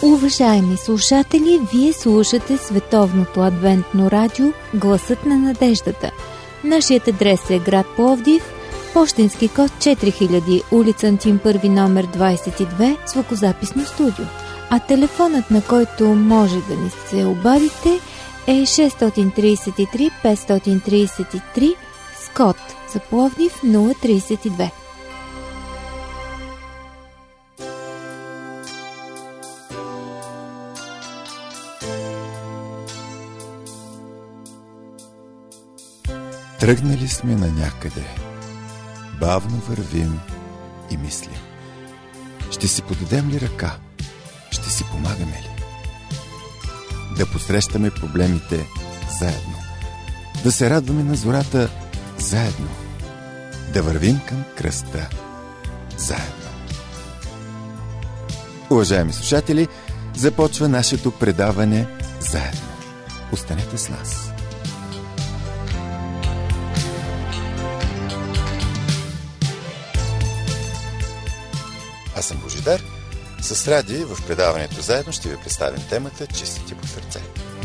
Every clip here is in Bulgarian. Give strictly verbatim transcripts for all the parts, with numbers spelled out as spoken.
Уважаеми слушатели, вие слушате Световното адвентно радио Гласът на надеждата. Нашият адрес е град Пловдив, пощенски код четири хиляди, улица Антим първи, номер двадесет и две, звукозаписно студио. А телефонът, на който може да ни се обадите, е шест три три пет три три с код за Пловдив нула тридесет и две. Тръгнали сме на някъде. Бавно вървим и мислим. Ще си подадем ли ръка? Ще си помагаме ли? Да посрещаме проблемите заедно. Да се радваме на зората заедно. Да вървим към кръста заедно. Уважаеми слушатели, започва нашето предаване заедно. Останете с нас. Аз съм Божидар. С Ради в предаването заедно ще ви представим темата "Чистите по сърце".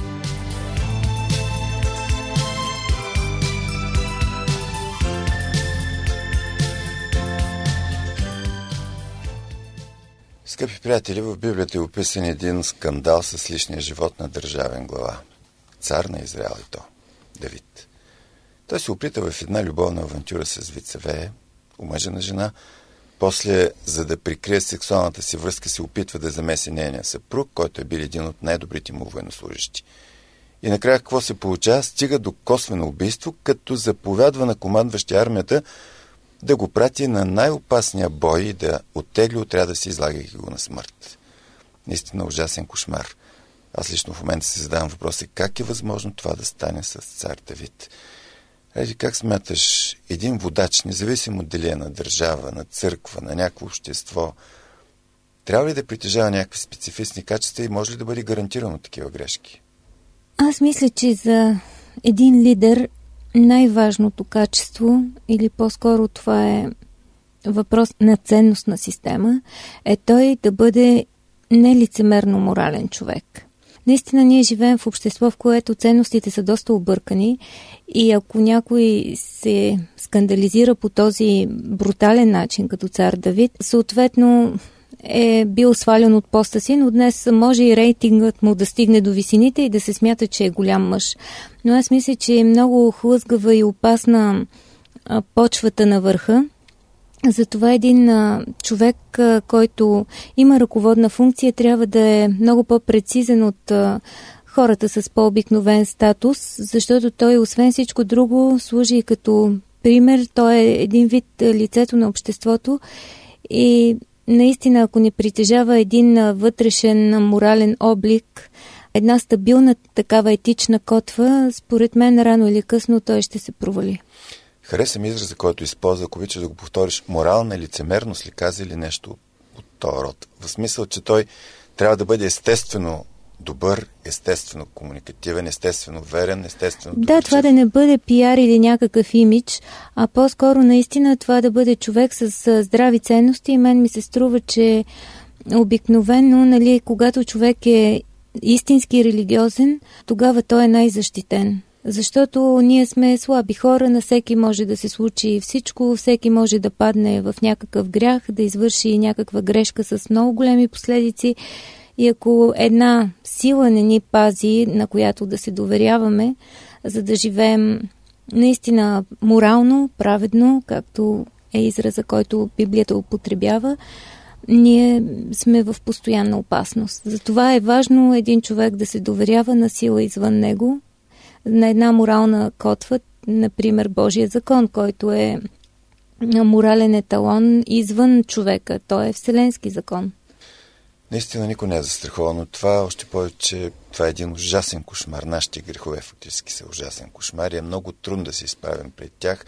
Скъпи приятели, в Библията е описан един скандал с личния живот на държавен глава. Цар на Израел и то, Давид. Той се оплита в една любовна авантюра с Вицевея, омъжена жена. После, за да прикрие сексуалната си връзка, се опитва да замеси нейния съпруг, който е бил един от най-добрите му военнослужащи. И накрая какво се получава? Стига до косвено убийство, като заповядва на командващия армията да го прати на най-опасния бой и да оттегли отряда си, излагайки го на смърт. Наистина ужасен кошмар. Аз лично в момента си задавам въпроса: как е възможно това да стане с цар Давид? Еди, как смяташ, един водач, независимо дали е на държава, на църква, на някакво общество, трябва ли да притежава някакви специфични качества и може ли да бъде гарантирано такива грешки? Аз мисля, че за един лидер най-важното качество, или по-скоро това е въпрос на ценностна система, е той да бъде нелицемерно морален човек. Наистина ние живеем в общество, в което ценностите са доста объркани и ако някой се скандализира по този брутален начин, като цар Давид, съответно е бил свален от поста си, но днес може и рейтингът му да стигне до висините и да се смята, че е голям мъж. Но аз мисля, че е много хлъзгава и опасна а, почвата на върха. Затова един а, човек, а, който има ръководна функция, трябва да е много по-прецизен от а, хората с по-обикновен статус, защото той, освен всичко друго, служи и като пример. Той е един вид лицето на обществото и наистина, ако не притежава един вътрешен морален облик, една стабилна такава етична котва, според мен рано или късно той ще се провали. Хареса ми израза, който използва, ако обичаш да го повториш: морална лицемерност ли каза, или нещо от този род? В смисъл, че той трябва да бъде естествено добър, естествено комуникативен, естествено верен, естествено добър. Да, това да не бъде пиар или някакъв имидж, а по-скоро наистина това да бъде човек с здрави ценности. И мен ми се струва, че обикновено, нали, когато човек е истински религиозен, тогава той е най-защитен. Защото ние сме слаби хора, на всеки може да се случи всичко, всеки може да падне в някакъв грях, да извърши някаква грешка с много големи последици. И ако една сила не ни пази, на която да се доверяваме, за да живеем наистина морално, праведно, както е израза, който Библията употребява, ние сме в постоянна опасност. Затова е важно един човек да се доверява на сила извън него, на една морална котва, например Божия закон, който е морален еталон извън човека. Той е вселенски закон. Наистина никой не е застрахован от това, още повече това е един ужасен кошмар. Нашите грехове фактически са ужасен кошмар и е много трудно да се изправим пред тях.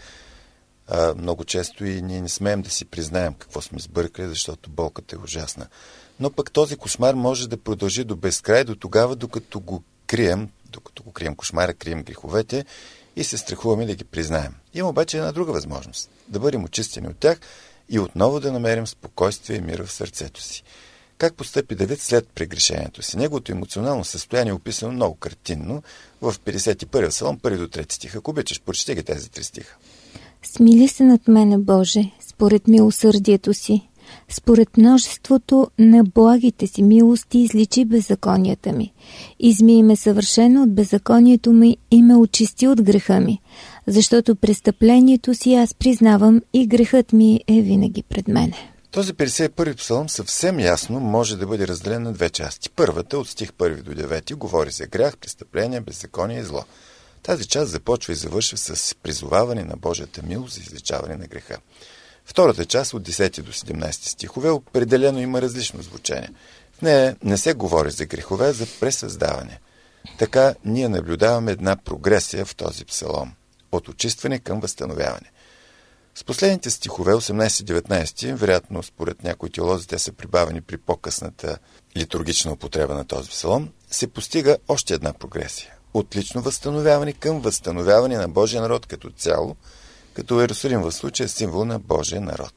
А, много често и ние не смеем да си признаем какво сме сбъркали, защото болката е ужасна. Но пък този кошмар може да продължи до безкрай, до тогава, докато го крием, докато го крием кошмара, крием греховете и се страхуваме да ги признаем. Има обаче една друга възможност. Да бъдем очистени от тях и отново да намерим спокойствие и мир в сърцето си. как постъпи Давид след прегрешението си. Неговото емоционално състояние е описано много картинно в петдесет и първи псалом, първи до трети стих. Ако обичаш, прочети ги тези три стиха. Смили се над мене, Боже, според милосърдието си. Според множеството на благите си милости изличи беззаконията ми. Измий ме съвършено от беззаконието ми и ме очисти от греха ми. Защото престъплението си аз признавам и грехът ми е винаги пред мене. Този петдесет и първи псалом съвсем ясно може да бъде разделен на две части. Първата, от стих първи до девети, говори за грях, престъпление, беззаконие и зло. Тази част започва и завършва с призоваване на Божията милост за изличаване на греха. Втората част, от десети до седемнадесети стихове, определено има различно звучение. В нея не се говори за грехове, а за пресъздаване. Така ние наблюдаваме една прогресия в този псалом. От очистване към възстановяване. С последните стихове, осемнадесети и деветнадесети, вероятно според някои теолози те са прибавени при по-късната литургична употреба на този псалом, се постига още една прогресия. От лично възстановяване към възстановяване на Божия народ като цяло, като Иерусалим в случая е символ на Божия народ.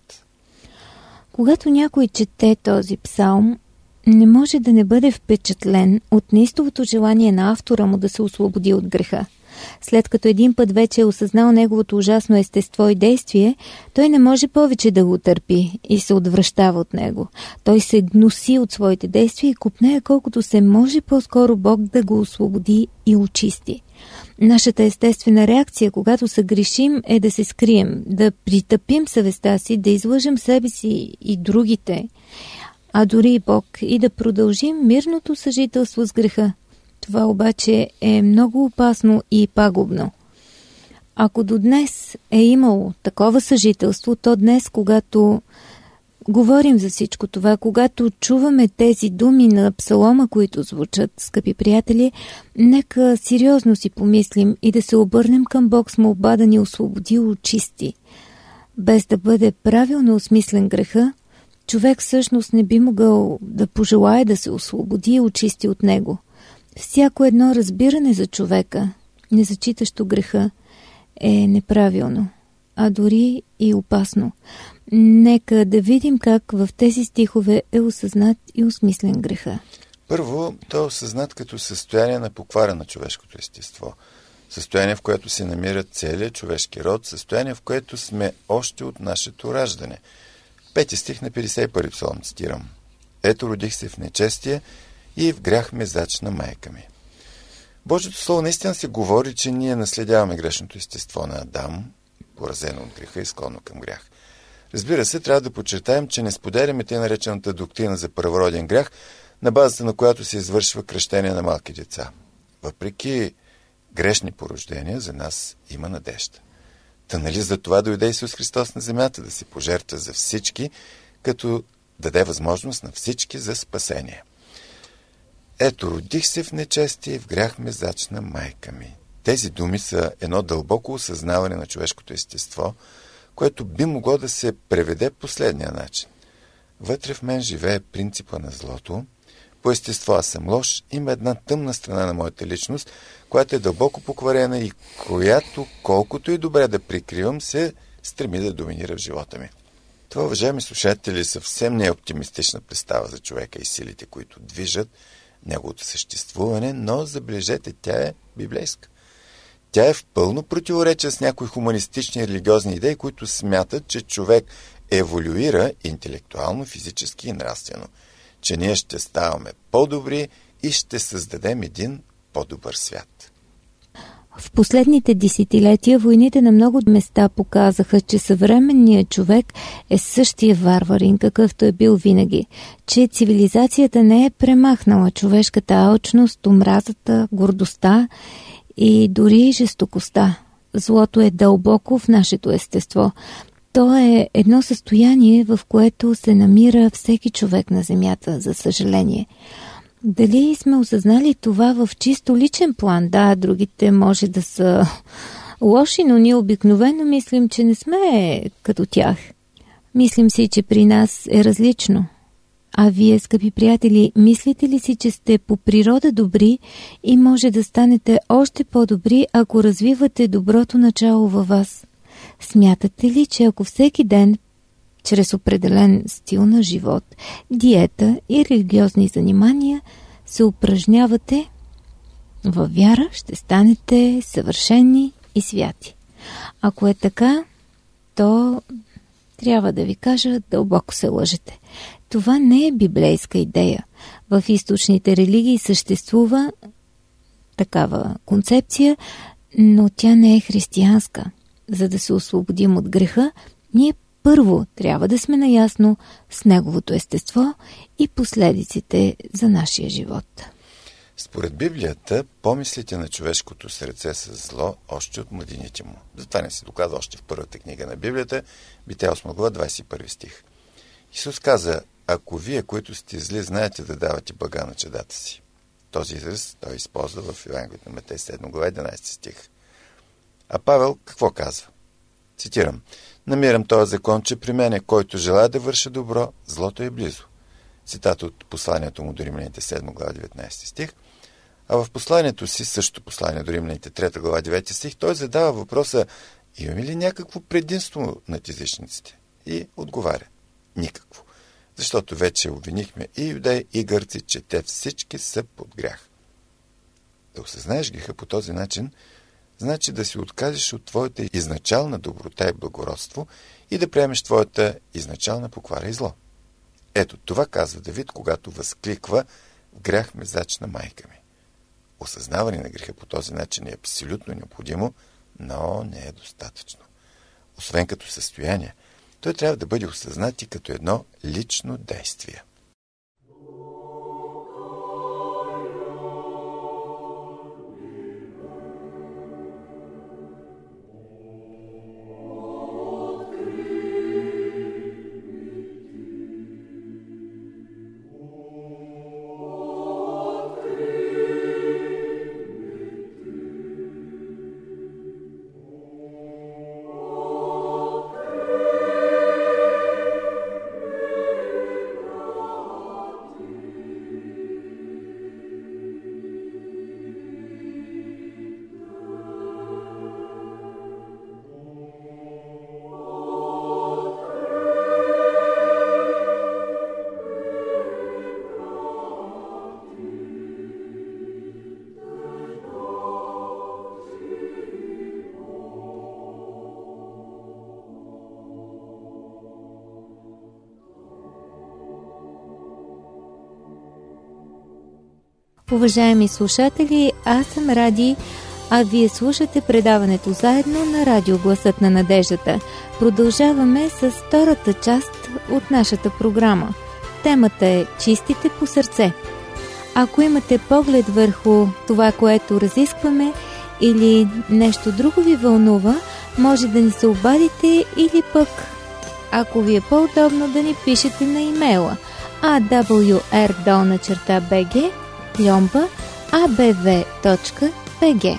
Когато някой чете този псалм, не може да не бъде впечатлен от неистовото желание на автора му да се освободи от греха. След като един път вече е осъзнал неговото ужасно естество и действие, той не може повече да го търпи и се отвръщава от него. Той се гноси от своите действия и копнее колкото се може по-скоро Бог да го освободи и очисти. Нашата естествена реакция, когато съгрешим, е да се скрием, да притъпим съвестта си, да излъжем себе си и другите, а дори и Бог, и да продължим мирното съжителство с греха. Това обаче е много опасно и пагубно. Ако до днес е имало такова съжителство, то днес, когато говорим за всичко това, когато чуваме тези думи на псалома, които звучат, скъпи приятели, нека сериозно си помислим и да се обърнем към Бог с молба да ни освободи и очисти. Без да бъде правилно осмислен греха, човек всъщност не би могъл да пожелае да се освободи и очисти от него. Всяко едно разбиране за човека, незачитащо греха, е неправилно, а дори и опасно. Нека да видим как в тези стихове е осъзнат и осмислен греха. Първо, той е осъзнат като състояние на поквара на човешкото естество. Състояние, в което се намира целият човешки род, състояние, в което сме още от нашето раждане. Пети стих на петдесет и първи псалом, цитирам. Ето родих се в нечестие и в грях ме зачна майка ми. Божието слово наистина се говори, че ние наследяваме грешното естество на Адам, поразено от греха и склонно към грях. Разбира се, трябва да подчертаем, че не споделяме тъй наречената доктрина за първороден грях, на базата на която се извършва кръщение на малки деца. Въпреки грешни порождения, за нас има надежда. Та нали за това дойде Исус Христос на земята, да се пожертва за всички, като даде възможност на всички за спасение. Ето, родих се в нечестие и в грях ме зачна майка ми. Тези думи са едно дълбоко осъзнаване на човешкото естество, което би могло да се преведе последния начин. Вътре в мен живее принципа на злото. По естество аз съм лош, има една тъмна страна на моята личност, която е дълбоко покварена и която, колкото и добре да прикривам, се стреми да доминира в живота ми. Това, уважаеми слушатели, съвсем не е оптимистична представа за човека и силите, които движат неговото съществуване, но забележете, тя е библейска. Тя е в пълно противоречие с някои хуманистични и религиозни идеи, които смятат, че човек еволюира интелектуално, физически и нравствено, че ние ще ставаме по-добри и ще създадем един по-добър свят. В последните десетилетия войните на много места показаха, че съвременният човек е същия варварин, какъвто е бил винаги, че цивилизацията не е премахнала човешката алчност, омразата, гордостта и дори жестокостта. Злото е дълбоко в нашето естество. То е едно състояние, в което се намира всеки човек на земята, за съжаление. Дали сме осъзнали това в чисто личен план? Да, другите може да са лоши, но ние обикновено мислим, че не сме като тях. Мислим си, че при нас е различно. А вие, скъпи приятели, мислите ли си, че сте по природа добри и може да станете още по-добри, ако развивате доброто начало във вас? Смятате ли, че ако всеки ден чрез определен стил на живот, диета и религиозни занимания се упражнявате във вяра, ще станете съвършени и святи. Ако е така, то трябва да ви кажа, дълбоко се лъжете. Това не е библейска идея. В източните религии съществува такава концепция, но тя не е християнска. За да се освободим от греха, ние първо трябва да сме наясно с неговото естество и последиците за нашия живот. Според Библията, помислите на човешкото сърце са зло още от младините му. Затова не се доказва още в първата книга на Библията, Битие осма глава, двадесет и първи стих. Исус каза: ако вие, които сте зли, знаете да давате блага на чедата си. Този израз той използва в Евангелието на Матей седма глава, единадесети стих. А Павел какво казва? Цитирам: намирам този закон, че при мене, който желая да върши добро, злото е близо. Цитат от посланието му до Римляните седма глава, деветнадесети стих. А в посланието си, същото послание до Римляните трета глава, девети стих, той задава въпроса: имаме ли някакво предимство над езичниците? И отговаря: никакво. Защото вече обвинихме и юдеи, и гърци, че те всички са под грях. Да осъзнаеш греха по този начин, значи да си откажеш от твоята изначална доброта и благородство и да приемеш твоята изначална поквара и зло. Ето това казва Давид, когато възкликва: в грях ме зачна майка ми. Осъзнаване на греха по този начин е абсолютно необходимо, но не е достатъчно. Освен като състояние, той трябва да бъде осъзнат и като едно лично действие. Уважаеми слушатели, аз съм Ради, а вие слушате предаването заедно на Радио Гласът на надеждата. Продължаваме с втората част от нашата програма. Темата е Чистите по сърце. Ако имате поглед върху това, което разискваме, или нещо друго ви вълнува, може да ни се обадите или пък, ако ви е по-удобно, да ни пишете на имейла а дабъл ю ар долна черта би джи пльомба а б в точка би джи.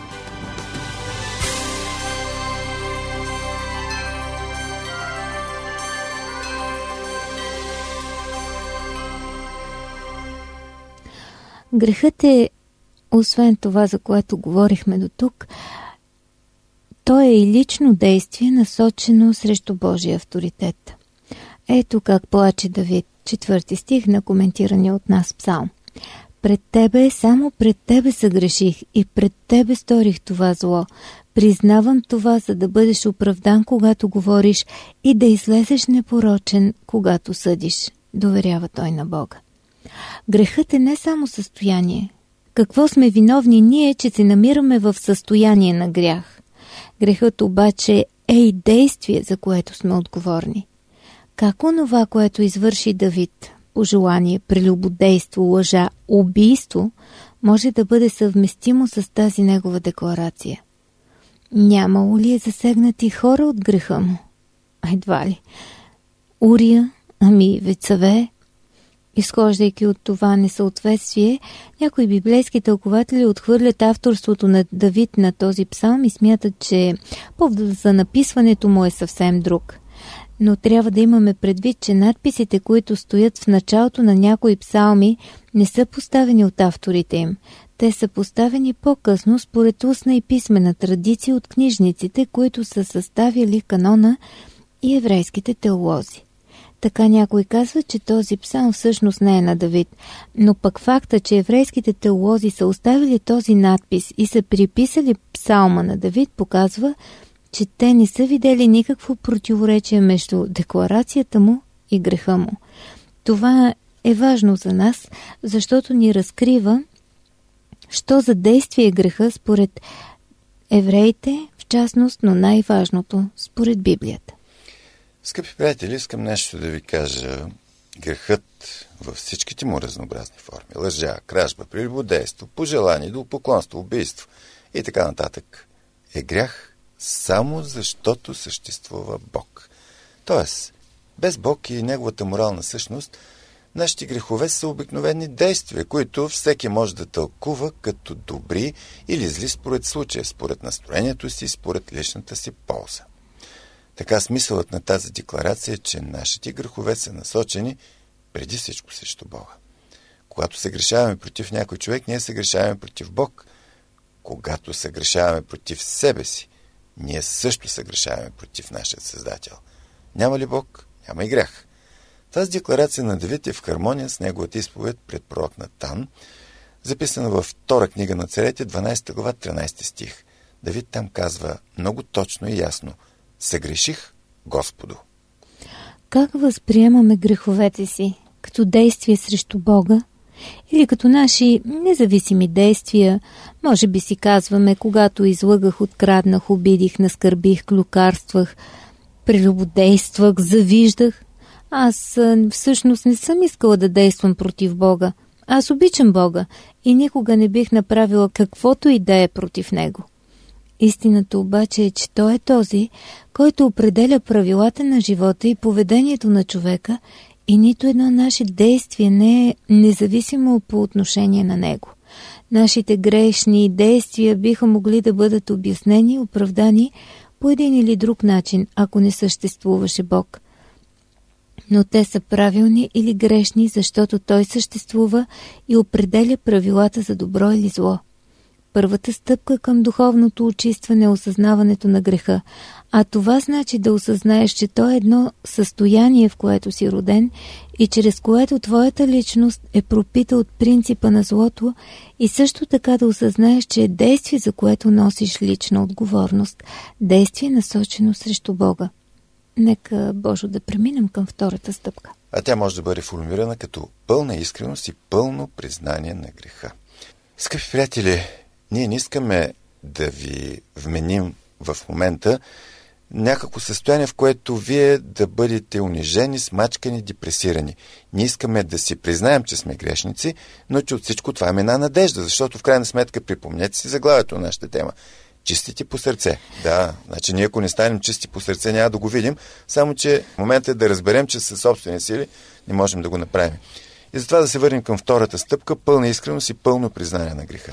Грехът е, освен това, за което говорихме до тук, то е и лично действие, насочено срещу Божия авторитет. Ето как плаче Давид, четвърти стих на коментирания от нас псалм. Пред тебе, само пред тебе съгреших и пред тебе сторих това зло. Признавам това, за да бъдеш оправдан, когато говориш, и да излезеш непорочен, когато съдиш. Доверява той на Бога. Грехът е не само състояние. Какво сме виновни ние, че се намираме в състояние на грях? Грехът обаче е и действие, за което сме отговорни. Как онова, което извърши Давид, пожелание, прелюбодейство, лъжа, убийство, може да бъде съвместимо с тази негова декларация? Нямало ли е засегнати хора от греха му? Едва ли. Урия, ами Вецаве. Изхождайки от това несъответствие, някои библейски тълкователи отхвърлят авторството на Давид на този псалм и смятат, че поводът за написването му е съвсем друг. Но трябва да имаме предвид, че надписите, които стоят в началото на някои псалми, не са поставени от авторите им. Те са поставени по-късно според устна и писмена традиция от книжниците, които са съставили канона и еврейските теолози. Така някой казва, че този псалм всъщност не е на Давид. Но пък факта, че еврейските теолози са оставили този надпис и са приписали псалма на Давид, показва, че те не са видели никакво противоречие между декларацията му и греха му. Това е важно за нас, защото ни разкрива, що за действие е греха според евреите, в частност, но най-важното според Библията. Скъпи приятели, искам нещо да ви кажа. Грехът във всичките му разнообразни форми, лъжа, кражба, прелюбодейство, пожелание, идолопоклонство, убийство и така нататък, е грях само защото съществува Бог. Тоест, без Бог и неговата морална същност, нашите грехове са обикновени действия, които всеки може да тълкува като добри или зли според случая, според настроението си и според личната си полза. Така смисълът на тази декларация е, че нашите грехове са насочени преди всичко срещу Бога. Когато се грешаваме против някой човек, ние се грешаваме против Бог. Когато се грешаваме против себе си, ние също се грешаваме против нашия Създател. Няма ли Бог? Няма и грях. Тази декларация на Давид е в хармония с неговата изповед пред пророк Натан, записана във втора книга на царете, дванадесета глава, тринадесети стих. Давид там казва много точно и ясно: съгреших Господу. Как възприемаме греховете си? Като действие срещу Бога? Или като наши независими действия? Може би си казваме, когато излъгах, откраднах, обидих, наскърбих, клюкарствах, прелюбодействах, завиждах. Аз всъщност не съм искала да действам против Бога. Аз обичам Бога и никога не бих направила каквото и да е против Него. Истината обаче е, че Той е този, който определя правилата на живота и поведението на човека, и нито едно наше действие не е независимо по отношение на Него. Нашите грешни действия биха могли да бъдат обяснени и оправдани по един или друг начин, ако не съществуваше Бог. Но те са правилни или грешни, защото Той съществува и определя правилата за добро или зло. Първата стъпка към духовното очистване е осъзнаването на греха, а това значи да осъзнаеш, че то е едно състояние, в което си роден и чрез което твоята личност е пропита от принципа на злото, и също така да осъзнаеш, че е действие, за което носиш лична отговорност, действие насочено срещу Бога. Нека, Божо, да преминем към втората стъпка. А тя може да бъде формулирана като пълна искреност и пълно признание на греха. Скъпи приятели, ние не искаме да ви вменим в момента някакво състояние, в което вие да бъдете унижени, смачкани, депресирани. Ние искаме да си признаем, че сме грешници, но че от всичко това има една надежда, защото в крайна сметка, припомнете си заглавието на нашата тема: чистите по сърце. Да, значи ние ако не станем чисти по сърце, няма да го видим, само че в момента е да разберем, че със собствени сили не можем да го направим. И затова да се върнем към втората стъпка: пълна искреност и пълно признание на греха.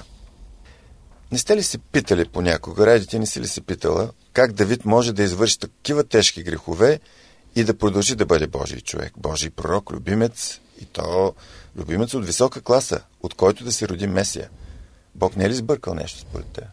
Не сте ли се питали понякога, ради ти не си ли се питала, как Давид може да извърши такива тежки грехове и да продължи да бъде Божий човек, Божий пророк, любимец, и то любимец от висока класа, от който да се роди Месия? Бог не е ли сбъркал нещо според те?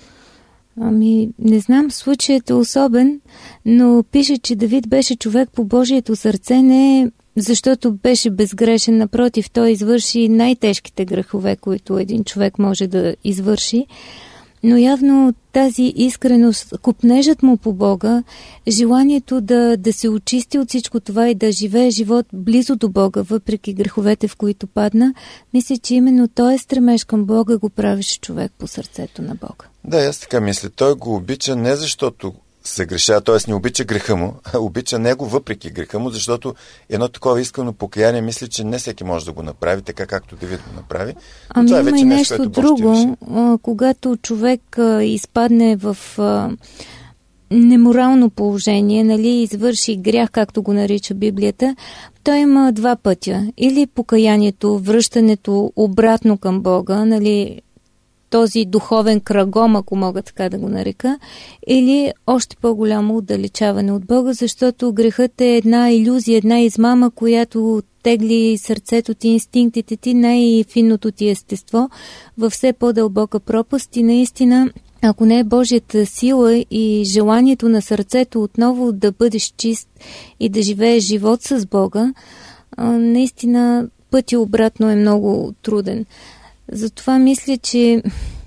Ами, не знам, случаят е особен, но пише, че Давид беше човек по Божието сърце, не защото беше безгрешен, напротив, той извърши най-тежките грехове, които един човек може да извърши. Но явно тази искреност, купнежът му по Бога, желанието да, да се очисти от всичко това и да живее живот близо до Бога, въпреки греховете, в които падна, мисля, че именно той стремеж към Бога го правеше човек по сърцето на Бога. Да, аз така мисля. Той го обича не защото се греша, т.е. не обича греха му, а обича него въпреки греха му, защото едно такова искрено покаяние, мисля, че не всеки може да го направи, така както Давид го направи. Ами това е има вече и нещо, нещо което друго, а, когато човек а, изпадне в а, неморално положение, нали, извърши грях, както го нарича Библията, той има два пътя. Или покаянието, връщането обратно към Бога, нали, този духовен кръгом, ако мога така да го нарека, или още по-голямо отдалечаване от Бога, защото грехът е една илюзия, една измама, която тегли сърцето ти, инстинктите ти, най-финното ти естество във все по-дълбока пропаст, и наистина ако не е Божията сила и желанието на сърцето отново да бъдеш чист и да живееш живот с Бога, наистина пътя обратно е много труден. Затова мисля, че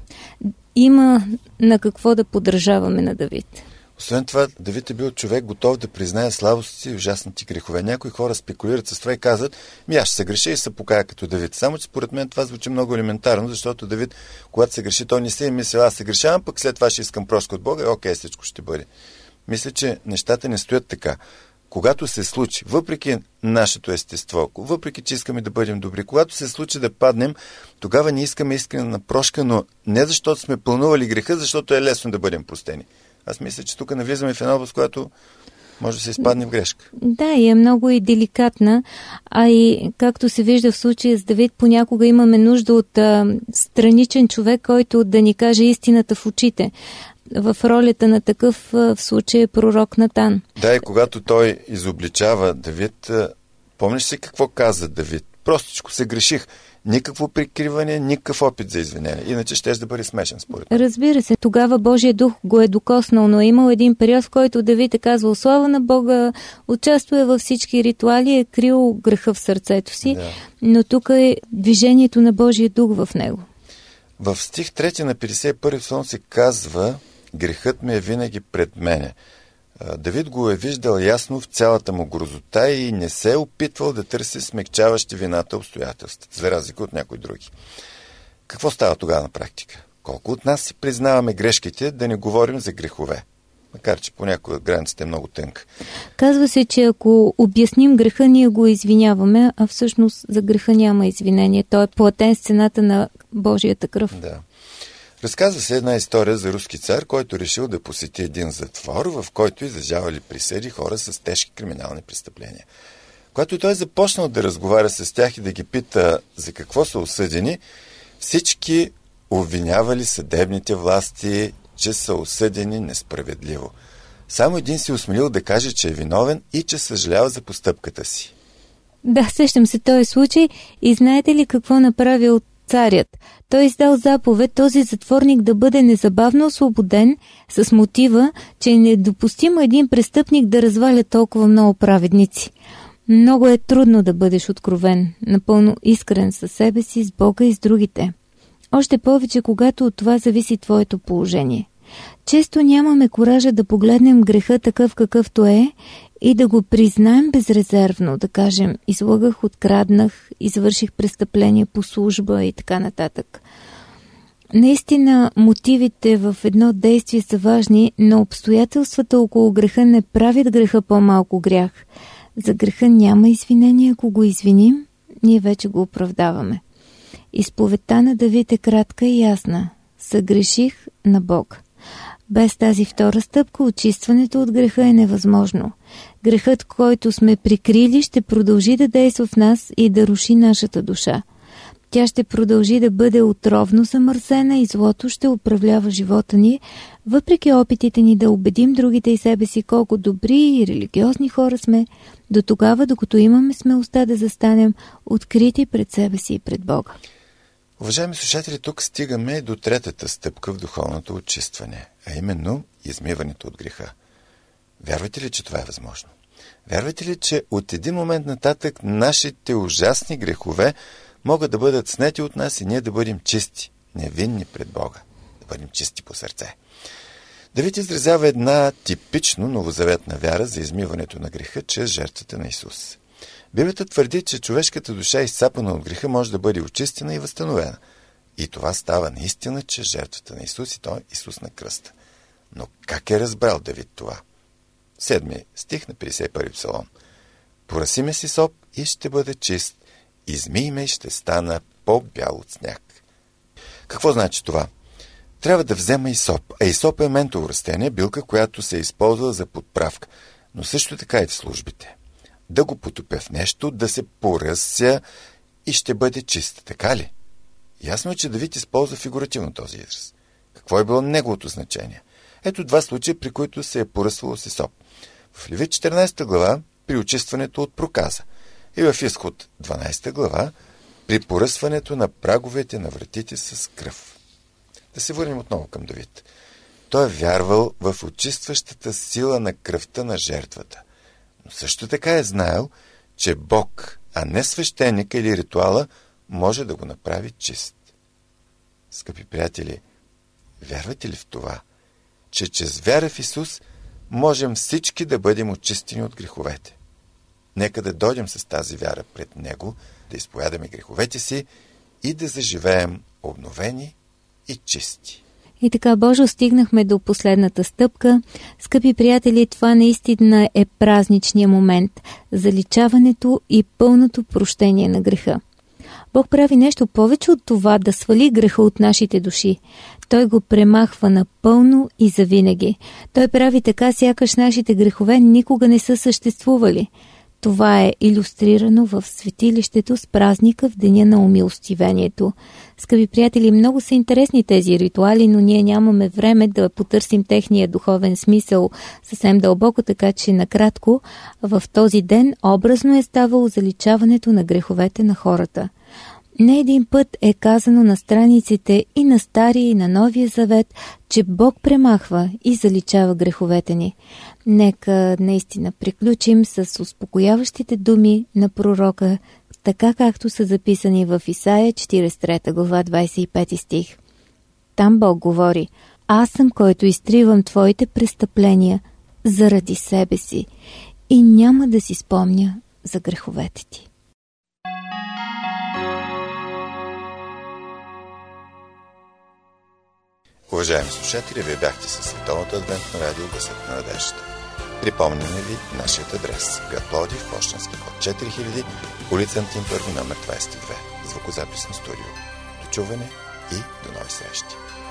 има на какво да подражаваме на Давид. Освен това, Давид е бил човек готов да признае слабостите и ужасните грехове. Някои хора спекулират с това и казват: ми аз ще се греша и се покая като Давид. Само че според мен това звучи много елементарно, защото Давид, когато се греши, той не се е мислил: аз се грешавам, пък след това ще искам прошка от Бога и окей, всичко ще бъде. Мисля, че нещата не стоят така. Когато се случи, въпреки нашето естество, въпреки че искаме да бъдем добри, когато се случи да паднем, тогава ние искаме искрена прошка, но не защото сме планували греха, защото е лесно да бъдем простени. Аз мисля, че тук навлизаме в една област, която може да се изпадне в грешка. Да, и е много и деликатна, а и както се вижда в случая с Давид, понякога имаме нужда от а, страничен човек, който да ни каже истината в очите. В ролята на такъв в случай е пророк Натан. Да, и когато той изобличава Давид, помниш си какво каза Давид? Простичко се греших. Никакво прикриване, никакъв опит за извинение. Иначе ще да бъде смешен, според мен. Разбира се, тогава Божия дух го е докоснал, но е имал един период, в който Давид е казвал слава на Бога, участвува във всички ритуали, е крил греха в сърцето си, да. Но тук е движението на Божия дух в него. В стих трети на петдесет и първи псалом се казва: грехът ми е винаги пред мене. Давид го е виждал ясно в цялата му грозота и не се е опитвал да търси смекчаващи вината обстоятелства, за разлика от някои други. Какво става тогава на практика? Колко от нас си признаваме грешките, да не говорим за грехове? Макар че понякога границата е много тънка. Казва се, че ако обясним греха, ние го извиняваме, а всъщност за греха няма извинение. Той е платен с цената на Божията кръв. Да. Разказва се една история за руски цар, който решил да посети един затвор, в който излежавали присъди хора с тежки криминални престъпления. Когато той започнал да разговаря с тях и да ги пита за какво са осъдени, всички обвинявали съдебните власти, че са осъдени несправедливо. Само един се осмелил да каже, че е виновен и че съжалява за постъпката си. Да, сещам се този случай и знаете ли какво направил царят? Той издал заповед този затворник да бъде незабавно освободен с мотива, че е недопустимо един престъпник да разваля толкова много праведници. Много е трудно да бъдеш откровен, напълно искрен със себе си, с Бога и с другите. Още повече, когато от това зависи твоето положение. Често нямаме куража да погледнем греха такъв какъвто е и да го признаем безрезервно, да кажем: излъгах, откраднах, извърших престъпление по служба и така нататък. Наистина мотивите в едно действие са важни, но обстоятелствата около греха не правят греха по-малко грях. За греха няма извинение, ако го извиним, ние вече го оправдаваме. Изповедта на Давид е кратка и ясна. Съгреших на Бога. Без тази втора стъпка очистването от греха е невъзможно. Грехът, който сме прикрили, ще продължи да действа в нас и да руши нашата душа. Тя ще продължи да бъде отровно замърсена и злото ще управлява живота ни, въпреки опитите ни да убедим другите и себе си колко добри и религиозни хора сме, до тогава, докато имаме смелостта да застанем открити пред себе си и пред Бога. Уважаеми слушатели, тук стигаме до третата стъпка в духовното очистване, а именно измиването от греха. Вярвате ли, че това е възможно? Вярвате ли, че от един момент нататък нашите ужасни грехове могат да бъдат снети от нас и ние да бъдем чисти, невинни пред Бога, да бъдем чисти по сърце? Давид изразява една типично новозаветна вяра за измиването на греха чрез жертвата на Исус. Библията твърди, че човешката душа, изцапана от греха, може да бъде очистена и възстановена. И това става наистина чрез жертвата на Исус, и той е Исус на кръста. Но как е разбрал Давид това? Седми стих на петдесет и първи псалом. Пораси ме с исоп и ще бъда чист, измий ме и ще стана по-бял от сняг. Какво значи това? Трябва да взема исоп, а исоп е ментово растение, билка, която се е използвала за подправка, но също така и в службите. Да го потопя в нещо, да се поръся и ще бъде чист, така ли? Ясно е, че Давид използва фигуративно този израз. Какво е било неговото значение? Ето два случая, при които се е поръсвало с исоп. В Левит четиринадесета глава при очистването от проказа и в Изход дванадесета глава при поръсването на праговете на вратите с кръв. Да се върнем отново към Давид. Той е вярвал в очистващата сила на кръвта на жертвата. Но също така е знаел, че Бог, а не свещеника или ритуала, може да го направи чист. Скъпи приятели, вярвате ли в това, че чрез вяра в Исус можем всички да бъдем очистени от греховете? Нека да дойдем с тази вяра пред Него, да изповядаме греховете си и да заживеем обновени и чисти. И така, Божо, стигнахме до последната стъпка. Скъпи приятели, това наистина е празничния момент – заличаването и пълното прощение на греха. Бог прави нещо повече от това да свали греха от нашите души. Той го премахва напълно и завинаги. Той прави така, сякаш нашите грехове никога не са съществували. Това е илюстрирано в светилището с празника в деня на умилостивението. Скъпи приятели, много са интересни тези ритуали, но ние нямаме време да потърсим техния духовен смисъл съвсем дълбоко, така че накратко, в този ден образно е ставало заличаването на греховете на хората. Не един път е казано на страниците и на Стария и на Новия Завет, че Бог премахва и заличава греховете ни. Нека наистина приключим с успокояващите думи на пророка, така както са записани в Исаия четиридесет и трета глава двадесет и пети стих. Там Бог говори: „Аз съм, който изтривам твоите престъпления заради себе си и няма да си спомня за греховете ти.“ Уважаеми слушатели, вие бяхте със Световното адвентно радио Гласът на надеждата. Припомняме ви нашият адрес: град Пловдив, пощенски код четири хиляди, улица Антим Първи, номер двадесет и две. Звукозаписно студио. До чуване и до нови срещи!